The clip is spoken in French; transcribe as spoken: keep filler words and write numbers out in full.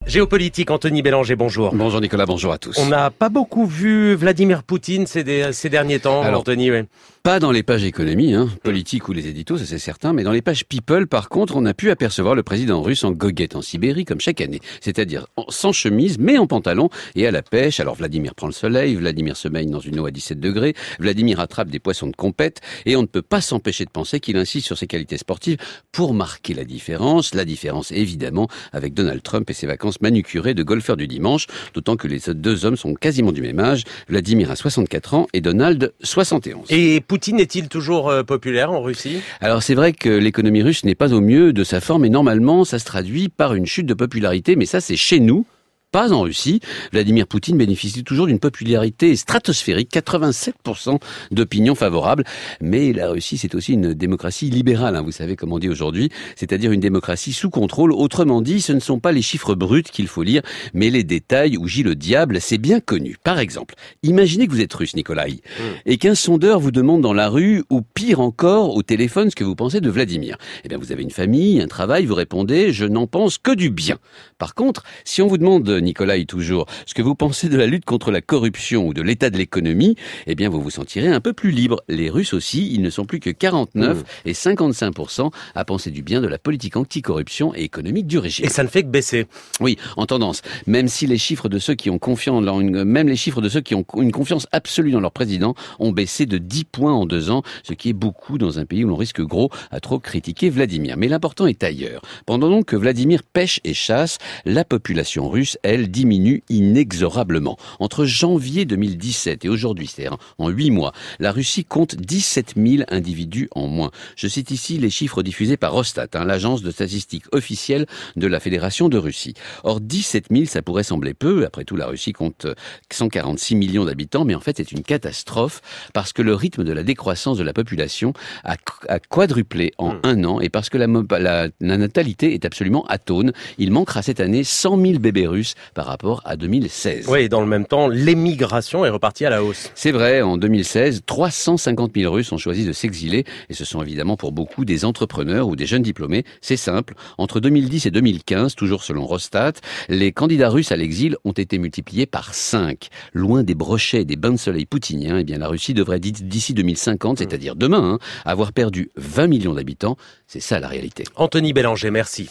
Géopolitique, Anthony Bélanger, bonjour. Bonjour Nicolas, bonjour à tous. On n'a pas beaucoup vu Vladimir Poutine ces, des, ces derniers temps, Alors, Anthony. Oui. Pas dans les pages économie, hein, politique ou les éditos, ça c'est certain, mais dans les pages people, par contre, on a pu apercevoir le président russe en goguette en Sibérie, comme chaque année. C'est-à-dire sans chemise, mais en pantalon et à la pêche. Alors Vladimir prend le soleil, Vladimir se baigne dans une eau à dix-sept degrés, Vladimir attrape des poissons de compète, et on ne peut pas s'empêcher de penser qu'il insiste sur ses qualités sportives pour marquer la différence. La différence, évidemment, avec Donald Trump et ses vacances manucurées de golfeur du dimanche, d'autant que les deux hommes sont quasiment du même âge. Vladimir a soixante-quatre ans et Donald soixante et onze. Et Poutine est-il toujours euh, populaire en Russie ? Alors c'est vrai que l'économie russe n'est pas au mieux de sa forme et normalement ça se traduit par une chute de popularité, mais ça c'est chez nous. Pas en Russie. Vladimir Poutine bénéficie toujours d'une popularité stratosphérique, quatre-vingt-sept pour cent d'opinion favorable. Mais la Russie, c'est aussi une démocratie libérale, hein, vous savez comme on dit aujourd'hui, c'est-à-dire une démocratie sous contrôle. Autrement dit, ce ne sont pas les chiffres bruts qu'il faut lire, mais les détails où gît le diable, c'est bien connu. Par exemple, imaginez que vous êtes russe, Nikolai, mmh. et qu'un sondeur vous demande dans la rue, ou pire encore, au téléphone, ce que vous pensez de Vladimir. Eh bien, vous avez une famille, un travail, vous répondez, je n'en pense que du bien. Par contre, si on vous demande Nicolas, toujours, ce que vous pensez de la lutte contre la corruption ou de l'état de l'économie, eh bien vous vous sentirez un peu plus libre. Les Russes aussi, ils ne sont plus que quarante-neuf mmh. et cinquante-cinq pour cent à penser du bien de la politique anticorruption et économique du régime. Et ça ne fait que baisser. Oui, en tendance. Même si les chiffres de ceux qui ont confiance, même les chiffres de ceux qui ont une confiance absolue dans leur président ont baissé de dix points en deux ans, ce qui est beaucoup dans un pays où l'on risque gros à trop critiquer Vladimir. Mais l'important est ailleurs. Pendant donc que Vladimir pêche et chasse, la population russe, elle, diminue inexorablement. Entre janvier deux mille dix-sept et aujourd'hui, c'est-à-dire en huit mois, la Russie compte dix-sept mille individus en moins. Je cite ici les chiffres diffusés par Rosstat, hein, l'agence de statistiques officielle de la Fédération de Russie. Or, dix-sept mille, ça pourrait sembler peu. Après tout, la Russie compte cent quarante-six millions d'habitants, mais en fait, c'est une catastrophe parce que le rythme de la décroissance de la population a, a quadruplé en mmh. un an et parce que la, la, la natalité est absolument atone. Il manquera cette année cent mille bébés russes par rapport à deux mille seize. Oui, et dans le même temps, l'émigration est repartie à la hausse. C'est vrai, en deux mille seize, trois cent cinquante mille Russes ont choisi de s'exiler, et ce sont évidemment pour beaucoup des entrepreneurs ou des jeunes diplômés. C'est simple, entre deux mille dix et deux mille quinze, toujours selon Rosstat, les candidats russes à l'exil ont été multipliés par cinq. Loin des brochets et des bains de soleil poutiniens, eh bien la Russie devrait d'ici deux mille cinquante, c'est-à-dire demain, hein, avoir perdu vingt millions d'habitants. C'est ça la réalité. Anthony Bélanger, merci.